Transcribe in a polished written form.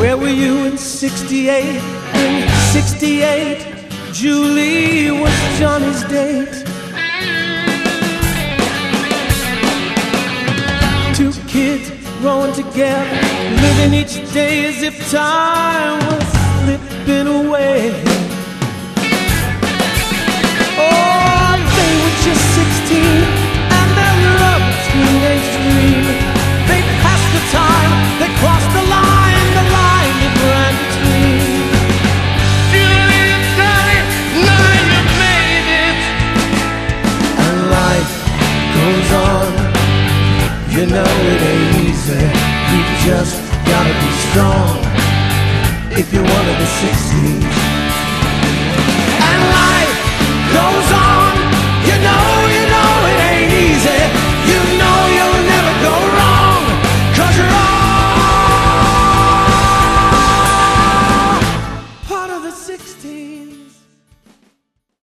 Where were you in 68? In 68, Julie was Johnny's date. Two kids growing together, living each day as if time was slipping away. Oh, they were just 16 and their love was teenage dream. They passed the time, they crossed the line that ran between. Julie and Johnny, now you made it. And life goes on, you know it ain't easy. You just gotta be strong if you're one of the 60s.